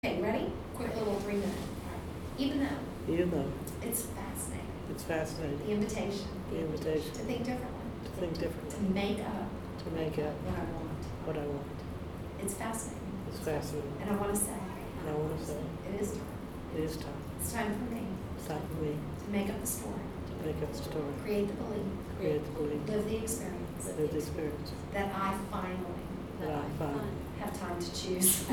Okay, ready? Quick little 3-minute. Even though it's fascinating, the invitation to think differently, to make up what I want. It's fascinating. And I want to say, it is time. It's time for me to make up the story, create the belief, live the experience that I finally have time to choose.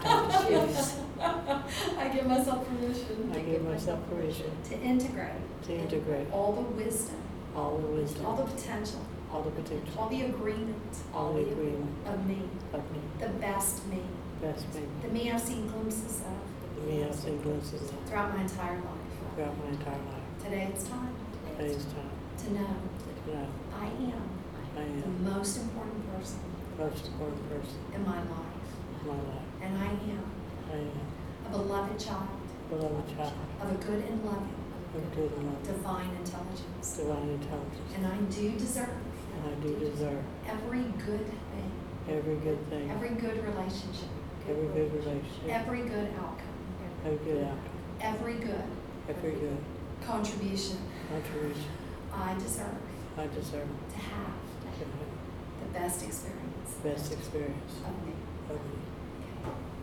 I give myself permission to integrate all the wisdom, all the potential, all the agreement of me, the best me, the me I've seen glimpses of throughout my entire life. Today it's time to know I am the most important person in my life. And I am a beloved child of a good and loving divine intelligence. And I do deserve every good thing, every good relationship, every good outcome, every good contribution. I deserve to have the best experience of me.